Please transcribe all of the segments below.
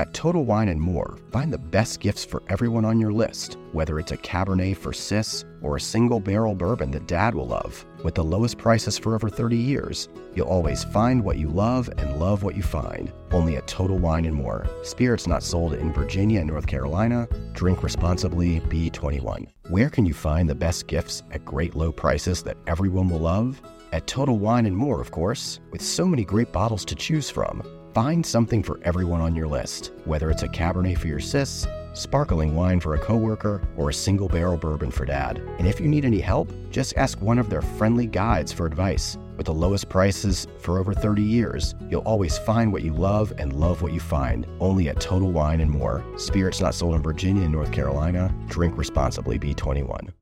At Total Wine & More, find the best gifts for everyone on your list, whether it's a Cabernet for Sis or a single barrel bourbon that Dad will love. With the lowest prices for over 30 years, you'll always find what you love and love what you find. Only at Total Wine & More. Spirits not sold in Virginia and North Carolina. Drink responsibly. Be 21. Where can you find the best gifts at great low prices that everyone will love? At Total Wine & More, of course. With so many great bottles to choose from. Find something for everyone on your list, whether it's a Cabernet for your sis, sparkling wine for a coworker, or a single barrel bourbon for Dad. And if you need any help, just ask one of their friendly guides for advice. With the lowest prices for over 30 years, you'll always find what you love and love what you find. Only at Total Wine & More. Spirits not sold in Virginia and North Carolina. Drink responsibly. Be 21.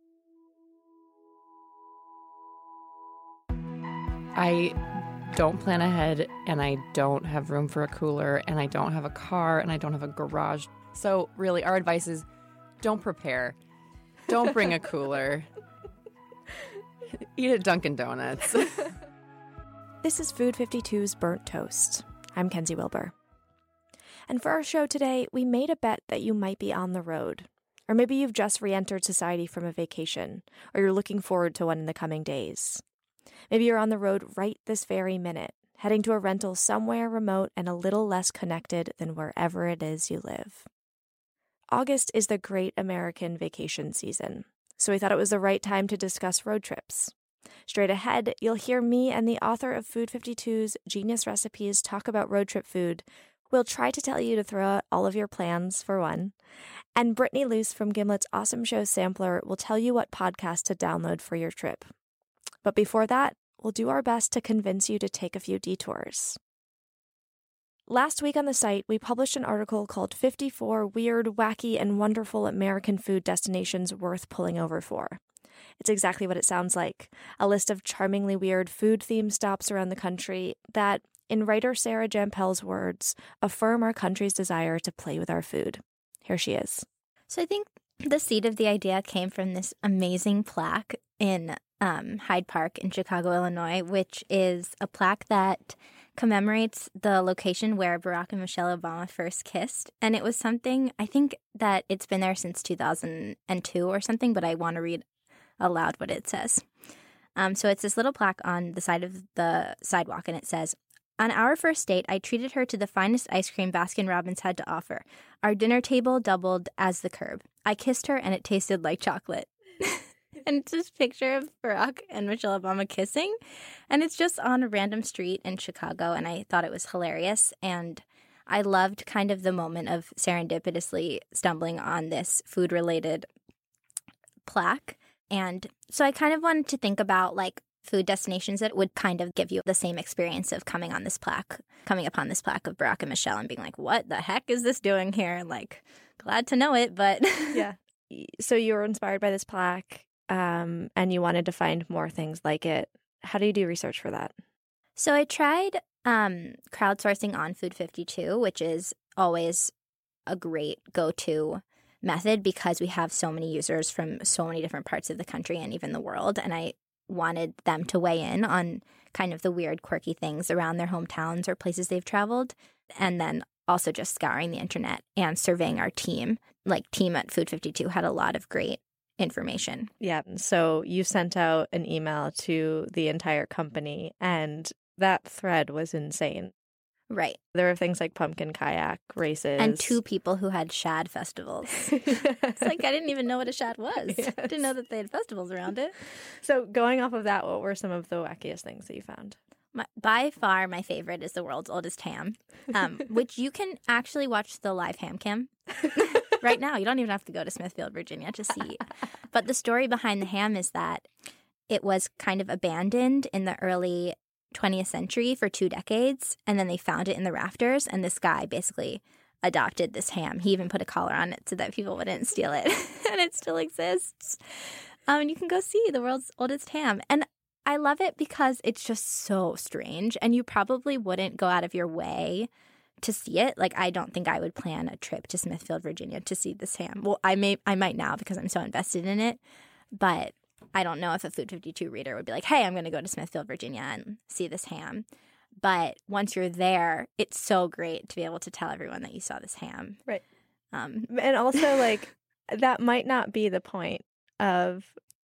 I don't plan ahead, and I don't have room for a cooler, and I don't have a car, and I don't have a garage. So really, our advice is don't prepare. Don't bring a cooler. Eat at Dunkin' Donuts. This is Food 52's Burnt Toast. I'm Kenzie Wilbur. And for our show today, we made a bet that you might be on the road. Or maybe you've just re-entered society from a vacation, or you're looking forward to one in the coming days. Maybe you're on the road right this very minute, heading to a rental somewhere remote and a little less connected than wherever it is you live. August is the great American vacation season, so we thought it was the right time to discuss road trips. Straight ahead, you'll hear me and the author of Food 52's Genius Recipes talk about road trip food. We'll try to tell you to throw out all of your plans, for one. And Brittany Luce from Gimlet's Awesome Show Sampler will tell you what podcast to download for your trip. But before that, we'll do our best to convince you to take a few detours. Last week on the site, we published an article called 54 Weird, Wacky, and Wonderful American Food Destinations Worth Pulling Over For. It's exactly what it sounds like, a list of charmingly weird food-themed stops around the country that, in writer Sarah Jampel's words, affirm our country's desire to play with our food. Here she is. So I think the seed of the idea came from this amazing plaque in Hyde Park in Chicago, Illinois, which is a plaque that commemorates the location where Barack and Michelle Obama first kissed. And it was something, I think that it's been there since 2002 or something, but I want to read aloud what it says. So it's this little plaque on the side of the sidewalk, and it says, "On our first date, I treated her to the finest ice cream Baskin-Robbins had to offer. Our dinner table doubled as the curb. I kissed her, and it tasted like chocolate." And it's this picture of Barack and Michelle Obama kissing. And it's just on a random street in Chicago. And I thought it was hilarious. And I loved kind of the moment of serendipitously stumbling on this food-related plaque. And so I kind of wanted to think about like food destinations that would kind of give you the same experience of coming upon this plaque of Barack and Michelle and being like, what the heck is this doing here? And like, glad to know it, but Yeah. So you were inspired by this plaque. And you wanted to find more things like it. How do you do research for that? So I tried crowdsourcing on Food 52, which is always a great go-to method because we have so many users from so many different parts of the country and even the world. And I wanted them to weigh in on kind of the weird, quirky things around their hometowns or places they've traveled. And then also just scouring the internet and surveying our team. Like, team at Food 52 had a lot of great information. Yeah. So you sent out an email to the entire company, and that thread was insane. Right. There were things like pumpkin kayak races. And 2 people who had shad festivals. It's like, I didn't even know what a shad was. Yes. I didn't know that they had festivals around it. So going off of that, what were some of the wackiest things that you found? By far, my favorite is the world's oldest ham, which you can actually watch the live ham cam right now. You don't even have to go to Smithfield, Virginia to see. But the story behind the ham is that it was kind of abandoned in the early 20th century for 2 decades, and then they found it in the rafters, and this guy basically adopted this ham. He even put a collar on it so that people wouldn't steal it, and it still exists. And you can go see the world's oldest ham. And I love it because it's just so strange, and you probably wouldn't go out of your way to see it. Like, I don't think I would plan a trip to Smithfield, Virginia to see this ham. Well, I might now because I'm so invested in it, but I don't know if a Food 52 reader would be like, hey, I'm going to go to Smithfield, Virginia and see this ham. But once you're there, it's so great to be able to tell everyone that you saw this ham. Right. And also, like, that might not be the point of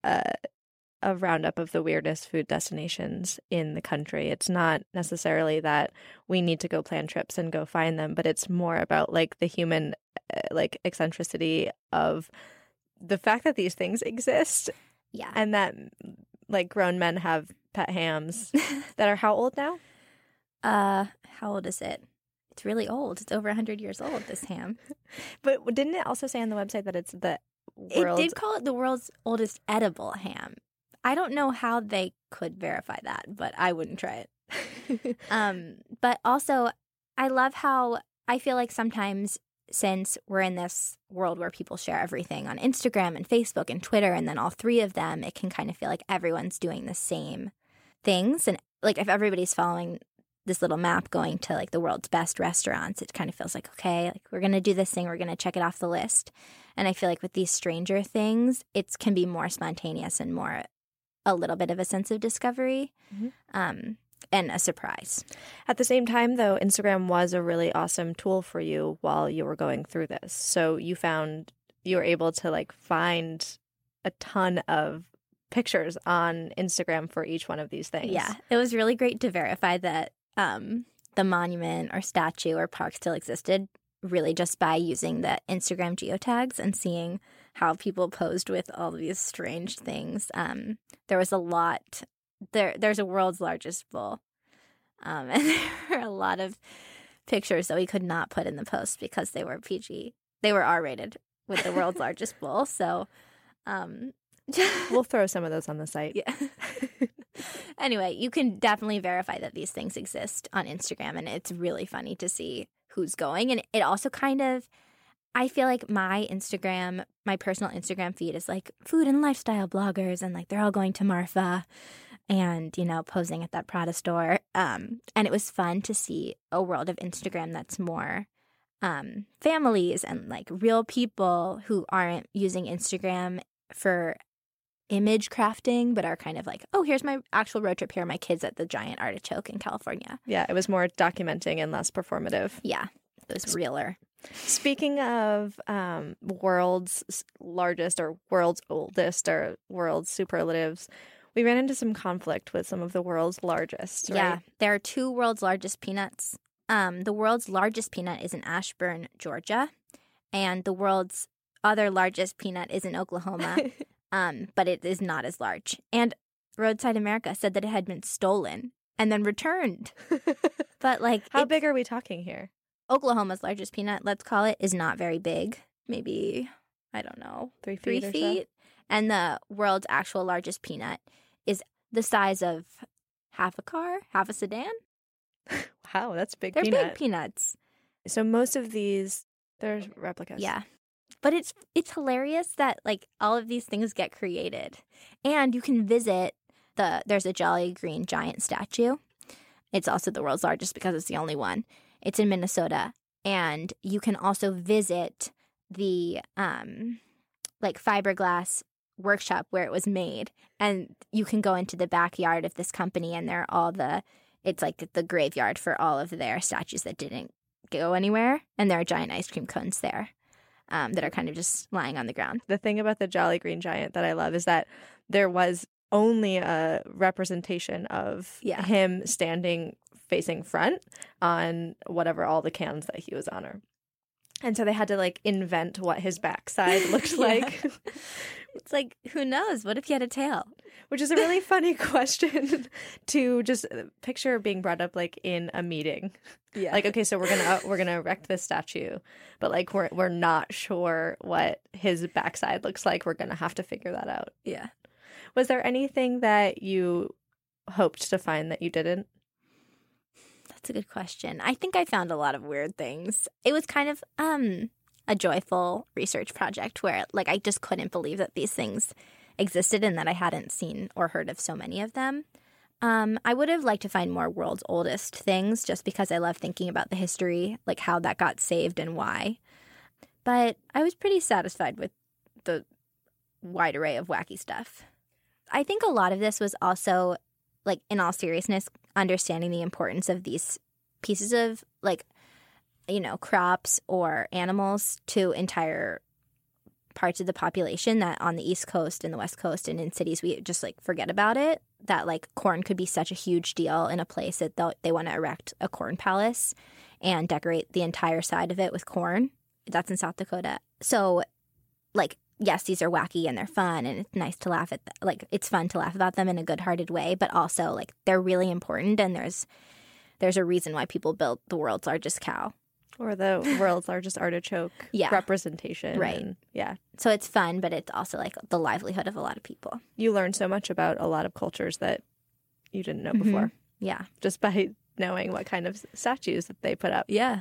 a roundup of the weirdest food destinations in the country. It's not necessarily that we need to go plan trips and go find them, but it's more about, like, the human, like, eccentricity of the fact that these things exist. Yeah. And that, like, grown men have pet hams that are how old now? How old is it? It's really old. It's over 100 years old, this ham. But didn't it also say on the website that it's the It did call it the world's oldest edible ham. I don't know how they could verify that, but I wouldn't try it. But also, I love how I feel like sometimes, since we're in this world where people share everything on Instagram and Facebook and Twitter, and then all three of them, it can kind of feel like everyone's doing the same things. And like if everybody's following this little map going to like the world's best restaurants, it kind of feels like, okay, like we're going to do this thing, we're going to check it off the list. And I feel like with these stranger things, it can be more spontaneous and more a little bit of a sense of discovery and a surprise. At the same time, though, Instagram was a really awesome tool for you while you were going through this. So you were able to like find a ton of pictures on Instagram for each one of these things. Yeah, it was really great to verify that the monument or statue or park still existed, really just by using the Instagram geotags and seeing how people posed with all these strange things. There was a lot. There's a world's largest bull, and there were a lot of pictures that we could not put in the post because they were PG. They were R-rated with the world's largest bull. So we'll throw some of those on the site. Yeah. Anyway, you can definitely verify that these things exist on Instagram, and it's really funny to see who's going. And it also kind of, I feel like my personal Instagram feed is like food and lifestyle bloggers, and like they're all going to Marfa and, you know, posing at that Prada store. And it was fun to see a world of Instagram that's more families and like real people who aren't using Instagram for image crafting, but are kind of like, oh, here's my actual road trip. Here are my kids at the giant artichoke in California. Yeah, it was more documenting and less performative. Yeah, it was realer. Speaking of world's largest or world's oldest or world's superlatives, we ran into some conflict with some of the world's largest, right? Yeah, there are two world's largest peanuts. The world's largest peanut is in Ashburn, Georgia, and the world's other largest peanut is in Oklahoma. But it is not as large. And Roadside America said that it had been stolen and then returned. But like, how big are we talking here? Oklahoma's largest peanut, let's call it, is not very big. Maybe, I don't know, 3 feet 3 or feet. And the world's actual largest peanut is the size of half a car, half a sedan. Wow, that's a big They're peanut. big peanuts. So most of these, they're replicas. Yeah. But it's hilarious that like all of these things get created. And you can visit there's a Jolly Green Giant statue. It's also the world's largest because it's the only one. It's in Minnesota. And you can also visit the like fiberglass workshop where it was made. And you can go into the backyard of this company and it's like the graveyard for all of their statues that didn't go anywhere. And there are giant ice cream cones there. That are kind of just lying on the ground. The thing about the Jolly Green Giant that I love is that there was only a representation of him standing facing front on whatever all the cans that he was on are. And so they had to like invent what his backside looked like. It's like, who knows? What if he had a tail? Which is a really funny question to just picture being brought up like in a meeting. Yeah. Like, okay, so we're gonna erect this statue, but like we're not sure what his backside looks like. We're gonna have to figure that out. Yeah. Was there anything that you hoped to find that you didn't? That's a good question. I think I found a lot of weird things. It was kind of a joyful research project where like I just couldn't believe that these things existed and that I hadn't seen or heard of so many of them. I would have liked to find more world's oldest things just because I love thinking about the history, like how that got saved and why. But I was pretty satisfied with the wide array of wacky stuff. I think a lot of this was also, like, in all seriousness, understanding the importance of these pieces of, like, crops or animals to entire parts of the population that on the East Coast and the West Coast and in cities we just like forget about it, that like corn could be such a huge deal in a place that they want to erect a corn palace and decorate the entire side of it with corn. That's in South Dakota. So like, yes, these are wacky and they're fun and it's nice to laugh at like it's fun to laugh about them in a good-hearted way, but also like they're really important, and there's a reason why people built the world's largest cow. Or the world's largest artichoke representation. Right. And, yeah. So it's fun, but it's also like the livelihood of a lot of people. You learn so much about a lot of cultures that you didn't know before. Yeah. Just by knowing what kind of statues that they put up. Yeah.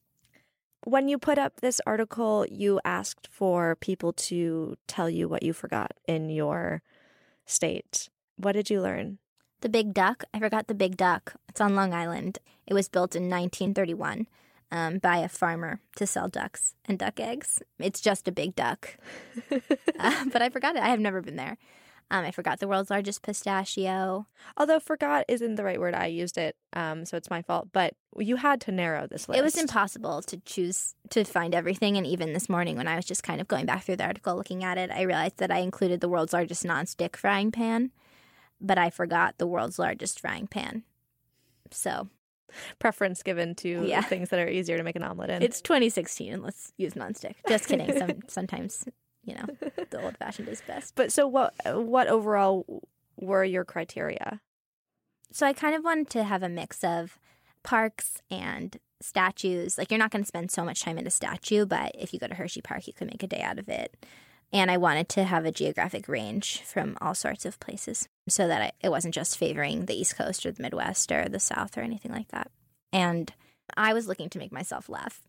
When you put up this article, you asked for people to tell you what you forgot in your state. What did you learn? The Big Duck. I forgot the Big Duck. It's on Long Island. It was built in 1931. By a farmer to sell ducks and duck eggs. It's just a big duck. But I forgot it. I have never been there. I forgot the world's largest pistachio. Although forgot isn't the right word. I used it, so it's my fault. But you had to narrow this list. It was impossible to choose to find everything. And even this morning when I was just kind of going back through the article, looking at it, I realized that I included the world's largest nonstick frying pan, but I forgot the world's largest frying pan. So... preference given to things that are easier to make an omelet in. It's 2016 and let's use nonstick. Just kidding. Sometimes, the old-fashioned is best. But so what overall were your criteria? So I kind of wanted to have a mix of parks and statues. Like, you're not going to spend so much time in a statue, but if you go to Hershey Park, you could make a day out of it. And I wanted to have a geographic range from all sorts of places so that it wasn't just favoring the East Coast or the Midwest or the South or anything like that. And I was looking to make myself laugh.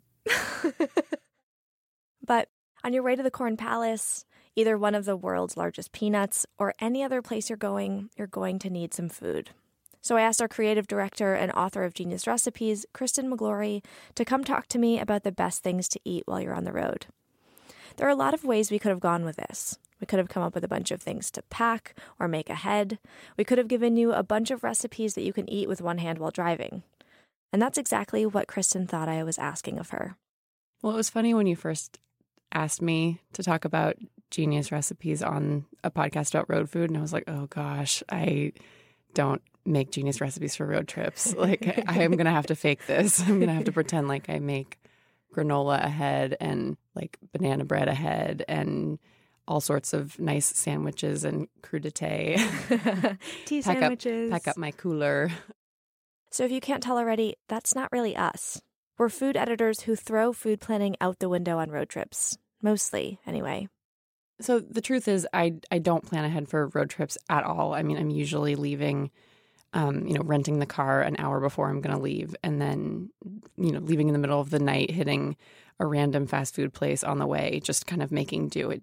But on your way to the Corn Palace, either one of the world's largest peanuts or any other place you're going to need some food. So I asked our creative director and author of Genius Recipes, Kristen McGlory, to come talk to me about the best things to eat while you're on the road. There are a lot of ways we could have gone with this. We could have come up with a bunch of things to pack or make ahead. We could have given you a bunch of recipes that you can eat with one hand while driving. And that's exactly what Kristen thought I was asking of her. Well, it was funny when you first asked me to talk about Genius Recipes on a podcast about road food, and I was like, oh gosh, I don't make Genius Recipes for road trips. Like, I am going to have to fake this. I'm going to have to pretend like I make granola ahead and like banana bread ahead and all sorts of nice sandwiches and crudité. Tea sandwiches. Pack up my cooler. So if you can't tell already, that's not really us. We're food editors who throw food planning out the window on road trips. Mostly, anyway. So the truth is I don't plan ahead for road trips at all. I mean, I'm usually leaving renting the car an hour before I'm going to leave, and then, leaving in the middle of the night, hitting a random fast food place on the way, just kind of making do.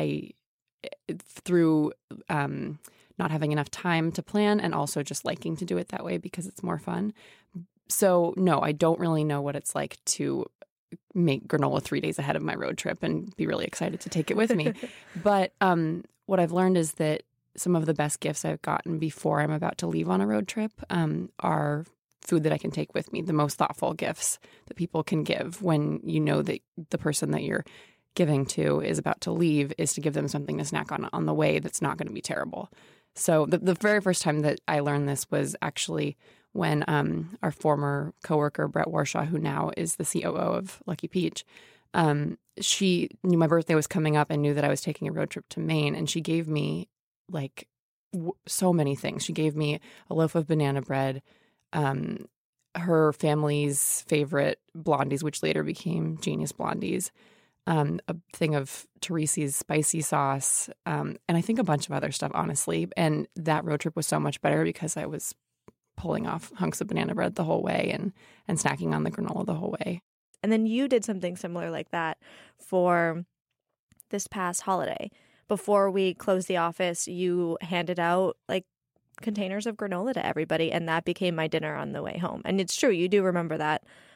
Through not having enough time to plan and also just liking to do it that way because it's more fun. So, no, I don't really know what it's like to make granola 3 days ahead of my road trip and be really excited to take it with me. But what I've learned is that some of the best gifts I've gotten before I'm about to leave on a road trip are food that I can take with me, the most thoughtful gifts that people can give when you know that the person that you're giving to is about to leave, is to give them something to snack on the way that's not going to be terrible. So the very first time that I learned this was actually when our former coworker, Brett Warshaw, who now is the COO of Lucky Peach, she knew my birthday was coming up and knew that I was taking a road trip to Maine, and she gave me so many things. She gave me a loaf of banana bread, her family's favorite blondies, which later became Genius Blondies, a thing of Teresi's spicy sauce, and I think a bunch of other stuff, honestly. And that road trip was so much better because I was pulling off hunks of banana bread the whole way and snacking on the granola the whole way. And then you did something similar like that for this past holiday. Before we closed the office, you handed out containers of granola to everybody, and that became my dinner on the way home. And it's true, you do remember that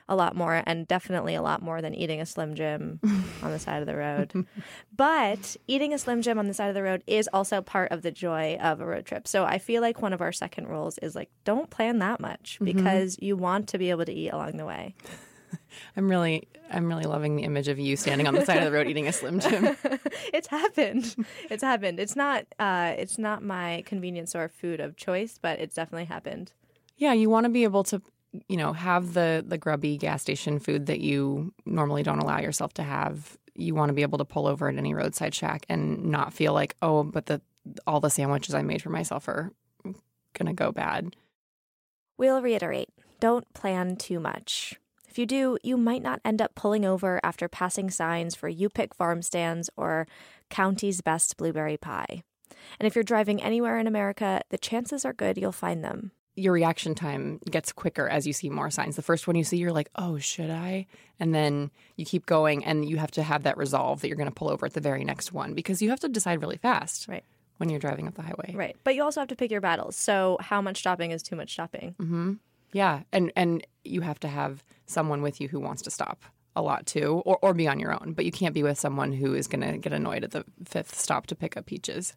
a lot more, and definitely a lot more than eating a Slim Jim on the side of the road. But eating a Slim Jim on the side of the road is also part of the joy of a road trip. So I feel like one of our second rules is like, don't plan that much because you want to be able to eat along the way. I'm really loving the image of you standing on the side of the road eating a Slim Jim. It's happened. It's happened. It's not my convenience store food of choice, but it's definitely happened. Yeah, you want to be able to, have the grubby gas station food that you normally don't allow yourself to have. You want to be able to pull over at any roadside shack and not feel like, oh, but all the sandwiches I made for myself are going to go bad. We'll reiterate, don't plan too much. If you do, you might not end up pulling over after passing signs for You Pick farm stands or County's Best blueberry pie. And if you're driving anywhere in America, the chances are good you'll find them. Your reaction time gets quicker as you see more signs. The first one you see, you're like, oh, should I? And then you keep going, and you have to have that resolve that you're going to pull over at the very next one because you have to decide really fast when you're driving up the highway. Right. But you also have to pick your battles. So how much stopping is too much stopping? Mm-hmm. Yeah. And you have to have someone with you who wants to stop a lot too, or be on your own. But you can't be with someone who is going to get annoyed at the fifth stop to pick up peaches.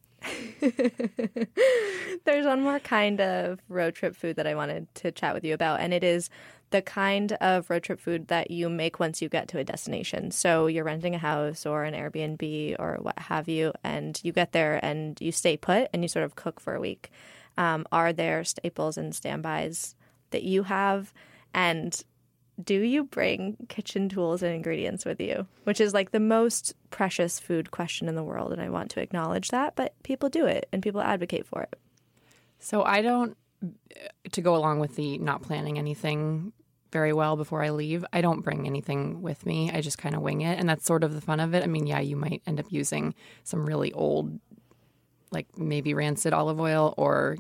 There's one more kind of road trip food that I wanted to chat with you about, and it is the kind of road trip food that you make once you get to a destination. So you're renting a house or an Airbnb or what have you, and you get there and you stay put and you sort of cook for a week. Are there staples and standbys that you have? And do you bring kitchen tools and ingredients with you? Which is like the most precious food question in the world, and I want to acknowledge that, but people do it and people advocate for it. So I don't, to go along with the not planning anything very well before I leave, I don't bring anything with me. I just kind of wing it, and that's sort of the fun of it. I mean, yeah, you might end up using some really old, like maybe rancid olive oil, or,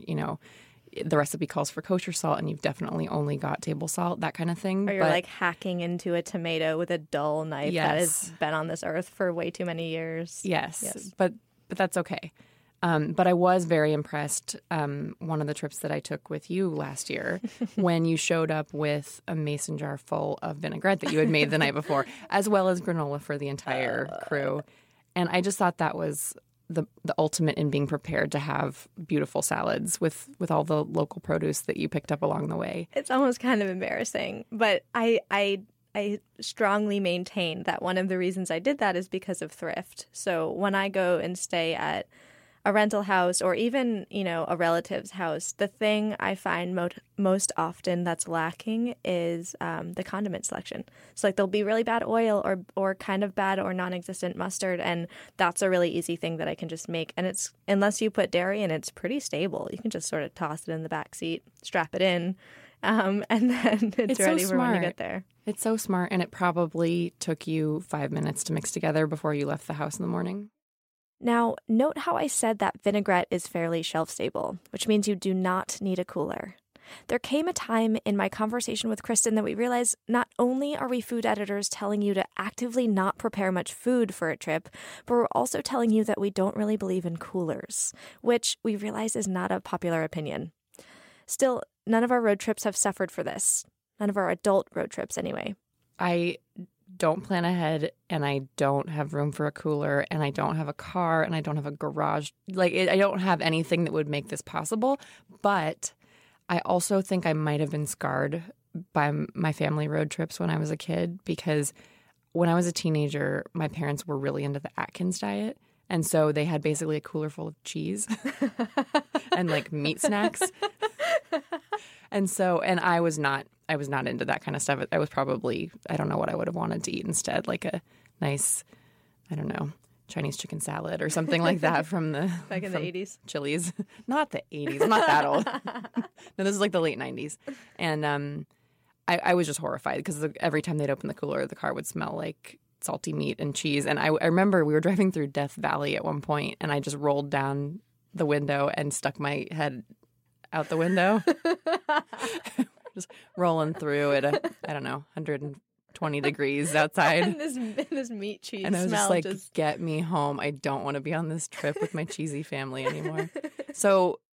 the recipe calls for kosher salt and you've definitely only got table salt, that kind of thing. Or you're like hacking into a tomato with a dull knife that has been on this earth for way too many years. Yes. But that's okay. But I was very impressed one of the trips that I took with you last year when you showed up with a mason jar full of vinaigrette that you had made the night before, as well as granola for the entire crew. And I just thought that was the ultimate in being prepared to have beautiful salads with all the local produce that you picked up along the way. It's almost kind of embarrassing, but I strongly maintain that one of the reasons I did that is because of thrift. So when I go and stay at a rental house or even, a relative's house, the thing I find most often that's lacking is the condiment selection. So like there'll be really bad oil or kind of bad or non-existent mustard, and that's a really easy thing that I can just make. And it's, unless you put dairy in, it's pretty stable. You can just sort of toss it in the back seat, strap it in, and then it's ready for when you get there. It's so smart, and it probably took you 5 minutes to mix together before you left the house in the morning. Now, note how I said that vinaigrette is fairly shelf-stable, which means you do not need a cooler. There came a time in my conversation with Kristen that we realized not only are we food editors telling you to actively not prepare much food for a trip, but we're also telling you that we don't really believe in coolers, which we realize is not a popular opinion. Still, none of our road trips have suffered for this. None of our adult road trips, anyway. I don't plan ahead, and I don't have room for a cooler, and I don't have a car, and I don't have a garage. I don't have anything that would make this possible, but I also think I might have been scarred by my family road trips when I was a kid, because when I was a teenager, my parents were really into the Atkins diet, and so they had basically a cooler full of cheese and like meat snacks. And I was not into that kind of stuff. I was probably, I don't know what I would have wanted to eat instead, like a nice, I don't know, Chinese chicken salad or something like that from the back in the 80s. Chili's. Not the 80s. I'm not that old. No, this is like the late 90s. And I was just horrified because every time they'd open the cooler, the car would smell like salty meat and cheese. And I remember we were driving through Death Valley at one point, and I just rolled down the window and stuck my head out the window. Just rolling through at I don't know, 120 degrees outside. And this meat cheese and I was smell just like, get me home. I don't want to be on this trip with my cheesy family anymore. So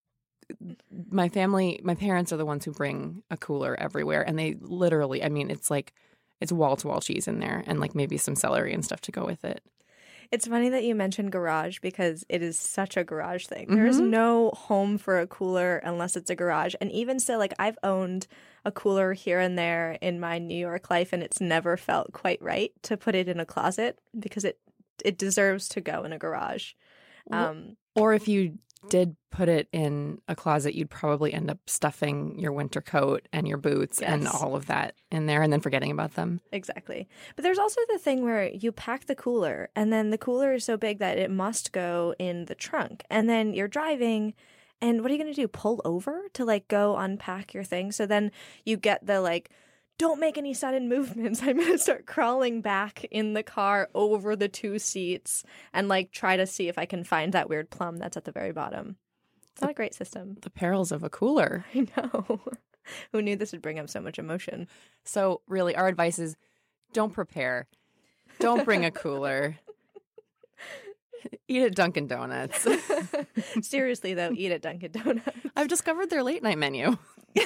my parents are the ones who bring a cooler everywhere, and they literally, I mean, it's like it's wall-to-wall cheese in there and like maybe some celery and stuff to go with it. It's funny that you mentioned garage because it is such a garage thing. There is no home for a cooler unless it's a garage. And even still, like I've owned a cooler here and there in my New York life, and it's never felt quite right to put it in a closet because it deserves to go in a garage. Or if you did put it in a closet, you'd probably end up stuffing your winter coat and your boots and all of that in there and then forgetting about them. Exactly. But there's also the thing where you pack the cooler and then the cooler is so big that it must go in the trunk. And then you're driving and what are you going to do? Pull over to like go unpack your thing? So then you get the like, don't make any sudden movements. I'm going to start crawling back in the car over the two seats and like try to see if I can find that weird plum that's at the very bottom. It's not a great system. The perils of a cooler. I know. Who knew this would bring up so much emotion? So really, our advice is don't prepare. Don't bring a cooler. Eat at Dunkin' Donuts. Seriously, though, eat at Dunkin' Donuts. I've discovered their late night menu.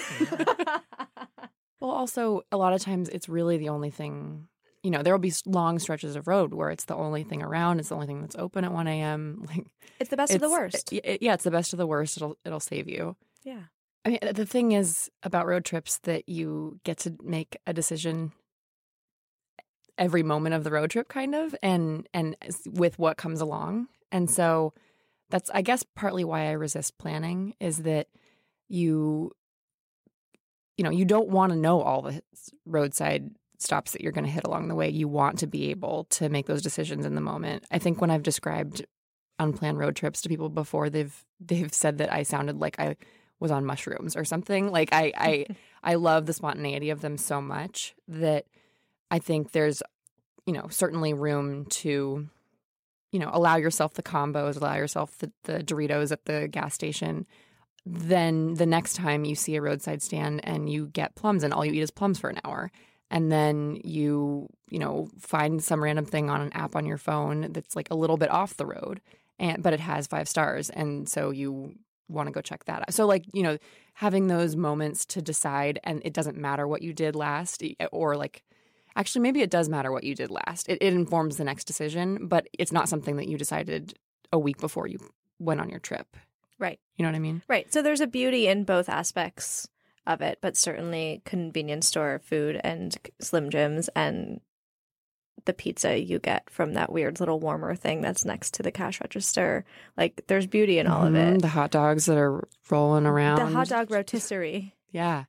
Well, also, a lot of times it's really the only thing, you know, there will be long stretches of road where it's the only thing around. It's the only thing that's open at 1 a.m. Like, it's the best of the worst. Yeah, it's the best of the worst. It'll save you. Yeah. I mean, the thing is about road trips that you get to make a decision every moment of the road trip kind of and with what comes along. And so that's, I guess, partly why I resist planning is that you don't want to know all the roadside stops that you're going to hit along the way. You want to be able to make those decisions in the moment. I think when I've described unplanned road trips to people before, they've said that I sounded like I was on mushrooms or something. Like I love the spontaneity of them so much that I think there's, certainly room to, allow yourself the combos, allow yourself the Doritos at the gas station. Then the next time you see a roadside stand and you get plums and all you eat is plums for an hour, and then you find some random thing on an app on your phone that's like a little bit off the road, but it has 5 stars, and so you want to go check that out. So like, having those moments to decide, and it doesn't matter what you did last, or like, actually maybe it does matter what you did last. It informs the next decision, but it's not something that you decided a week before you went on your trip. Right. You know what I mean? Right. So there's a beauty in both aspects of it, but certainly convenience store food and Slim Jims and the pizza you get from that weird little warmer thing that's next to the cash register. Like there's beauty in all of it. The hot dogs that are rolling around. The hot dog rotisserie. Yeah.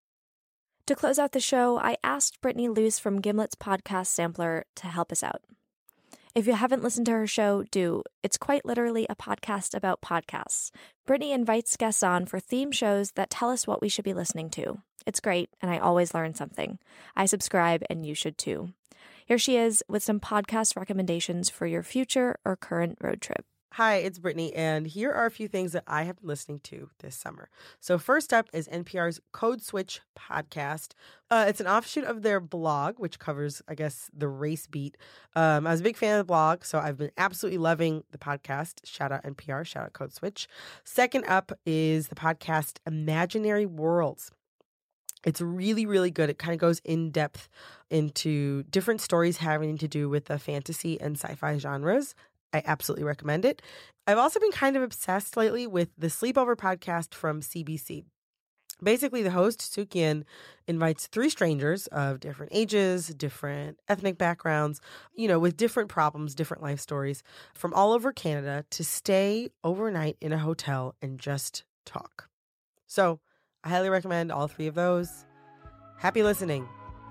To close out the show, I asked Brittany Luce from Gimlet's podcast Sampler to help us out. If you haven't listened to her show, do. It's quite literally a podcast about podcasts. Brittany invites guests on for theme shows that tell us what we should be listening to. It's great, and I always learn something. I subscribe, and you should too. Here she is with some podcast recommendations for your future or current road trip. Hi, it's Brittany, and here are a few things that I have been listening to this summer. So first up is NPR's Code Switch podcast. It's an offshoot of their blog, which covers, I guess, the race beat. I was a big fan of the blog, so I've been absolutely loving the podcast. Shout out NPR, shout out Code Switch. Second up is the podcast Imaginary Worlds. It's really, really good. It kind of goes in depth into different stories having to do with the fantasy and sci-fi genres. I absolutely recommend it. I've also been kind of obsessed lately with the Sleepover podcast from CBC. Basically, the host, Sukyin, invites 3 strangers of different ages, different ethnic backgrounds, with different problems, different life stories from all over Canada to stay overnight in a hotel and just talk. So I highly recommend all 3 of those. Happy listening.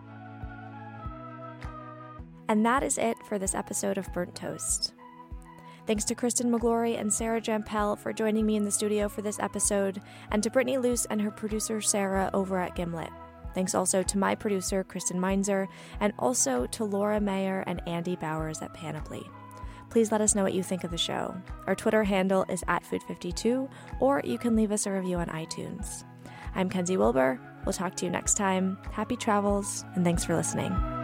And that is it for this episode of Burnt Toast. Thanks to Kristen McGlory and Sarah Jampel for joining me in the studio for this episode, and to Brittany Luce and her producer Sarah over at Gimlet. Thanks also to my producer Kristen Meinzer, and also to Laura Mayer and Andy Bowers at Panoply. Please let us know what you think of the show. Our Twitter handle is @Food52, or you can leave us a review on iTunes. I'm Kenzie Wilbur. We'll talk to you next time. Happy travels, and thanks for listening.